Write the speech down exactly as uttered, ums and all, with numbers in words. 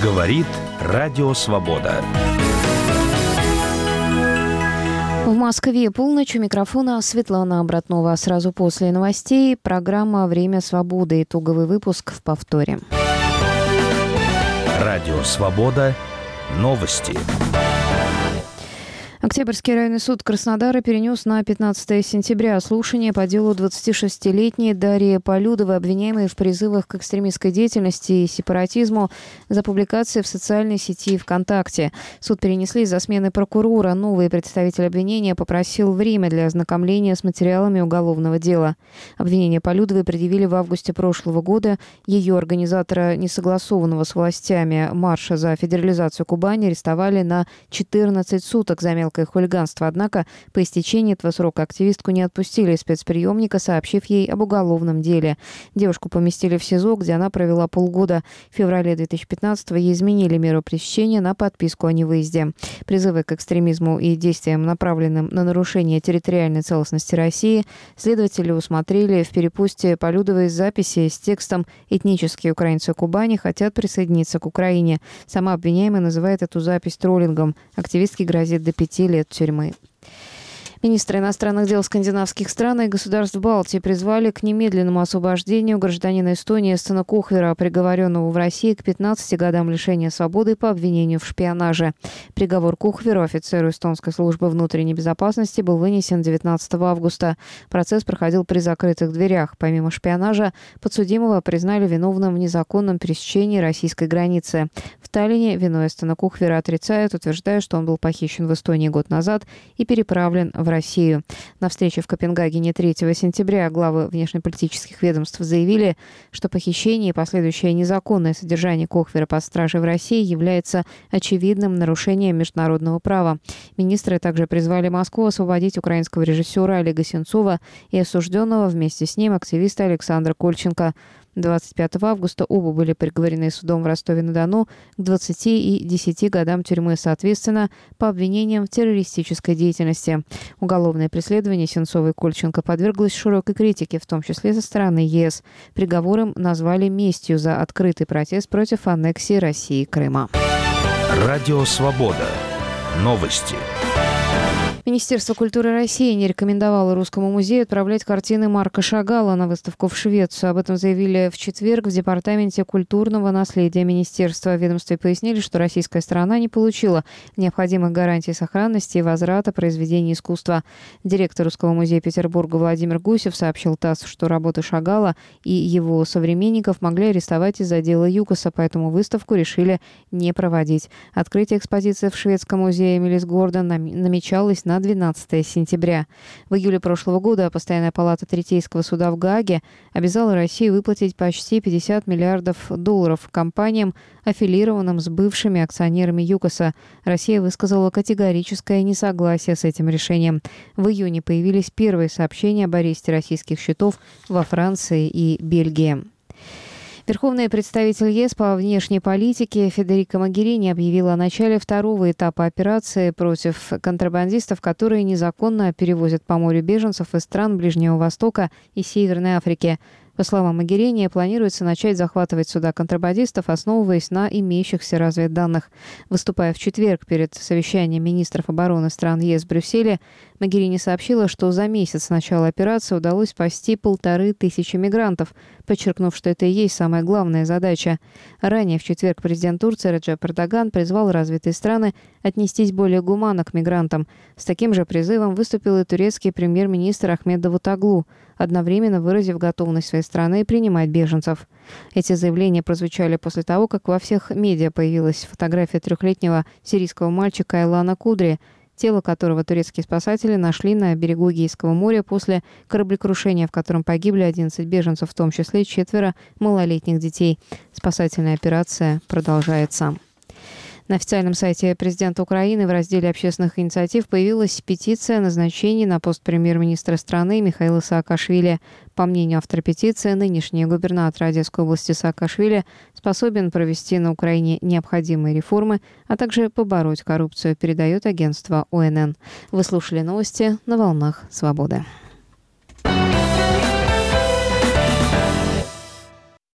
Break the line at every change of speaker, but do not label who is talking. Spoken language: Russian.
Говорит Радио Свобода.
В Москве полночь. У микрофона Светлана Обратнова. Сразу после новостей программа «Время свободы». Итоговый выпуск в повторе.
Радио Свобода. Новости.
Октябрьский районный суд Краснодара перенес на пятнадцатое сентября слушание по делу двадцатишестилетней Дарьи Полюдовой, обвиняемой в призывах к экстремистской деятельности и сепаратизму за публикации в социальной сети ВКонтакте. Суд перенесли из-за смены прокурора. Новый представитель обвинения попросил время для ознакомления с материалами уголовного дела. Обвинение Полюдовой предъявили в августе прошлого года. Ее организатора, несогласованного с властями марша за федерализацию Кубани, арестовали на четырнадцать суток за мелкое хулиганство. Однако по истечении этого срока активистку не отпустили из спецприемника, сообщив ей об уголовном деле. Девушку поместили в СИЗО, где она провела полгода. В феврале две тысячи пятнадцатого ей изменили меру пресечения на подписку о невыезде. Призывы к экстремизму и действиям, направленным на нарушение территориальной целостности России, следователи усмотрели в перепусте Полюдовой записи с текстом «Этнические украинцы Кубани хотят присоединиться к Украине». Сама обвиняемая называет эту запись троллингом. Активистке грозит до пяти лет тюрьмы. Министры иностранных дел скандинавских стран и государств Балтии призвали к немедленному освобождению гражданина Эстонии Стена Кухвера, приговоренного в России к пятнадцати годам лишения свободы по обвинению в шпионаже. Приговор Кухверу, офицеру эстонской службы внутренней безопасности, был вынесен девятнадцатого августа. Процесс проходил при закрытых дверях. Помимо шпионажа, подсудимого признали виновным в незаконном пересечении российской границы. В Таллине вину Стена Кухвера отрицают, утверждая, что он был похищен в Эстонии год назад и переправлен в Россию. На встрече в Копенгагене третьего сентября главы внешнеполитических ведомств заявили, что похищение и последующее незаконное содержание Кухвера под стражей в России является очевидным нарушением международного права. Министры также призвали Москву освободить украинского режиссера Олега Сенцова и осужденного вместе с ним активиста Александра Кольченко. двадцать пятого августа оба были приговорены судом в Ростове-на-Дону к двадцати и десяти годам тюрьмы соответственно по обвинениям в террористической деятельности. Уголовное преследование Сенцова и Кольченко подверглось широкой критике, в том числе со стороны ЕС. Приговор им назвали местью за открытый протест против аннексии России Крыма.
Радио Свобода. Новости.
Министерство культуры России не рекомендовало Русскому музею отправлять картины Марка Шагала на выставку в Швецию. Об этом заявили в четверг в Департаменте культурного наследия министерства. В ведомстве пояснили, что российская сторона не получила необходимых гарантий сохранности и возврата произведений искусства. Директор Русского музея Петербурга Владимир Гусев сообщил ТАСС, что работы Шагала и его современников могли арестовать из-за дела ЮКОСа, поэтому выставку решили не проводить. Открытие экспозиции в Шведском музее Эмилис Гордон намечалось на двенадцатое сентября. В июле прошлого года Постоянная палата Третейского суда в Гааге обязала Россию выплатить почти пятьдесят миллиардов долларов компаниям, аффилированным с бывшими акционерами ЮКОСа. Россия высказала категорическое несогласие с этим решением. В июне появились первые сообщения об аресте российских счетов во Франции и Бельгии. Верховный представитель ЕС по внешней политике Федерико Могерини объявила о начале второго этапа операции против контрабандистов, которые незаконно перевозят по морю беженцев из стран Ближнего Востока и Северной Африки. По словам Могерини, планируется начать захватывать суда контрабандистов, основываясь на имеющихся разведданных. Выступая в четверг перед совещанием министров обороны стран ЕС в Брюсселе, Могерини сообщила, что за месяц с начала операции удалось спасти полторы тысячи мигрантов, подчеркнув, что это и есть самая главная задача. Ранее в четверг президент Турции Реджеп Эрдоган призвал развитые страны отнестись более гуманно к мигрантам. С таким же призывом выступил и турецкий премьер-министр Ахмед Давутоглу, одновременно выразив готовность своей страны принимать беженцев. Эти заявления прозвучали после того, как во всех медиа появилась фотография трехлетнего сирийского мальчика Айлана Кудри, тело которого турецкие спасатели нашли на берегу Эгейского моря после кораблекрушения, в котором погибли одиннадцать беженцев, в том числе четверо малолетних детей. Спасательная операция продолжается. На официальном сайте президента Украины в разделе общественных инициатив появилась петиция о назначении на пост премьер-министра страны Михаила Саакашвили. По мнению автора петиции, нынешний губернатор Одесской области Саакашвили способен провести на Украине необходимые реформы, а также побороть коррупцию, передает агентство О Н Н. Вы слушали новости на волнах «Свободы».